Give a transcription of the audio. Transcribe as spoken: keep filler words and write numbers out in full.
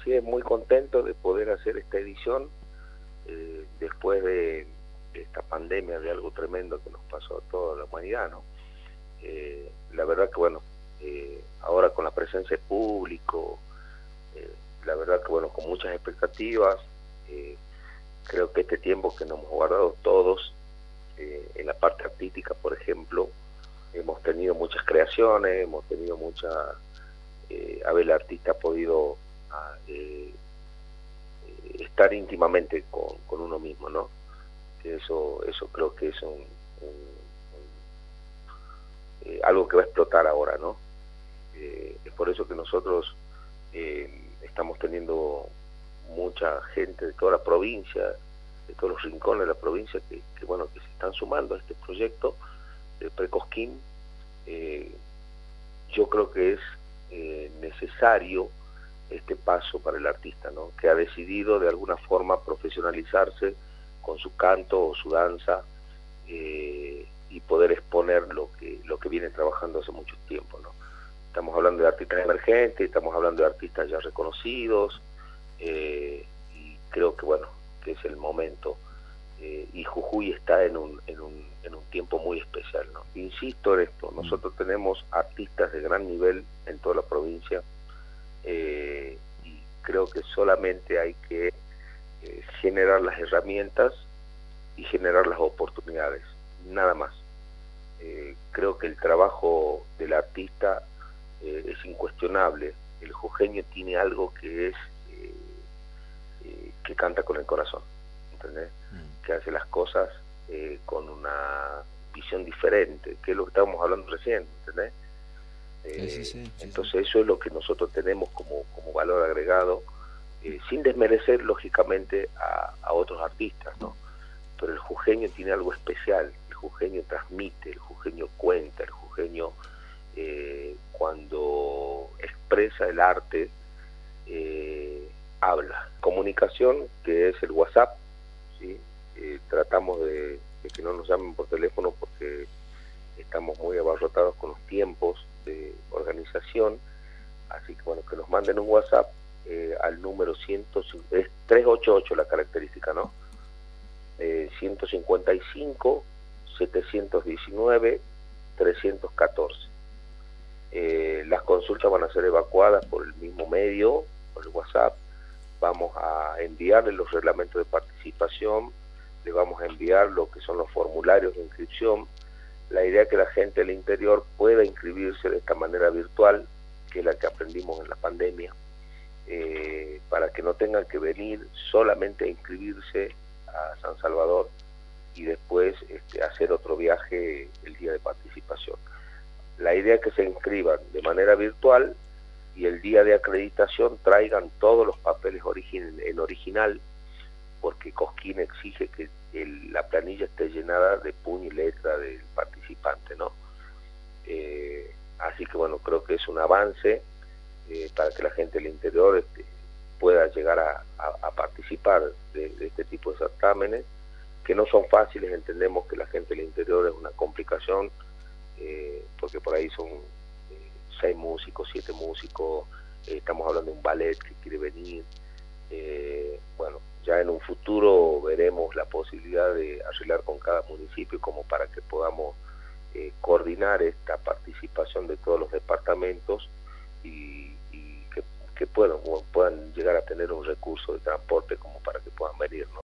sí, muy contento de poder hacer esta edición eh, después de, de esta pandemia, de algo tremendo que nos pasó a toda la humanidad, ¿no? Eh, la verdad que, bueno, eh, ahora con la presencia de público, eh, la verdad que, bueno, con muchas expectativas, eh, creo que este tiempo que nos hemos guardado todos, eh, en la parte artística, por ejemplo, hemos tenido muchas creaciones, hemos tenido mucha... Eh, a ver, el artista ha podido a, eh, estar íntimamente con, con uno mismo, ¿no? Que eso, eso creo que es un, un, un, eh, algo que va a explotar ahora, ¿no? Eh, es por eso que nosotros eh, estamos teniendo mucha gente de toda la provincia, de todos los rincones de la provincia, que, que bueno, que se están sumando a este proyecto de Precosquín. Eh, yo creo que es eh, necesario este paso para el artista, ¿no? Que ha decidido de alguna forma profesionalizarse con su canto o su danza, eh, y poder exponer lo que lo que viene trabajando hace mucho tiempo, ¿no? Estamos hablando de artistas emergentes, estamos hablando de artistas ya reconocidos, eh, y creo que bueno, que es el momento, eh, y Jujuy está en un, en un en un tiempo muy especial, ¿no? Insisto en esto, nosotros tenemos artistas de gran nivel en toda la provincia, eh, y creo que solamente hay que eh, generar las herramientas y generar las oportunidades, nada más. Eh, creo que el trabajo del artista eh, es incuestionable. El jujeño tiene algo que es eh, eh, que canta con el corazón, ¿entendés? Mm. Que hace las cosas eh, con una visión diferente, que es lo que estábamos hablando recién, ¿entendés? Eh, sí, sí, sí, entonces sí. Eso es lo que nosotros tenemos como, como valor agregado, eh, sin desmerecer lógicamente a, a otros artistas, ¿no? Pero el jujeño tiene algo especial, el jujeño transmite, el jujeño cuenta, el jujeño eh, cuando expresa el arte, eh, habla. Comunicación, que es el WhatsApp, ¿sí? Eh, tratamos de, de que no nos llamen por teléfono porque estamos muy abarrotados con los tiempos de organización, así que bueno, que nos manden un WhatsApp eh, al número cien, es trescientos ochenta y ocho la característica, ¿no? Eh, ciento cincuenta y cinco, setecientos diecinueve, trescientos catorce. Eh, las consultas van a ser evacuadas por el mismo medio, por el WhatsApp. Vamos a enviarle los reglamentos de participación, le vamos a enviar lo que son los formularios de inscripción. La idea es que la gente del interior pueda inscribirse de esta manera virtual, que es la que aprendimos en la pandemia, eh, para que no tengan que venir solamente a inscribirse a San Salvador y después este, hacer otro viaje el día de participación. La idea es que se inscriban de manera virtual y el día de acreditación traigan todos los papeles origin en original, porque Cosquín exige que el, la planilla esté llenada de puño y letra del participante, ¿no? Eh, así que bueno, creo que es un avance eh, para que la gente del interior este, pueda llegar a, a, a participar de, de este tipo de certámenes, que no son fáciles. Entendemos que la gente del interior es una complicación, eh, porque por ahí son eh, seis músicos, siete músicos, eh, estamos hablando de un ballet que quiere venir, eh, bueno, ya en un futuro veremos la posibilidad de arreglar con cada municipio como para que podamos eh, coordinar esta participación de todos los departamentos y, y que, que puedan, puedan llegar a tener un recurso de transporte como para que puedan venir, ¿no?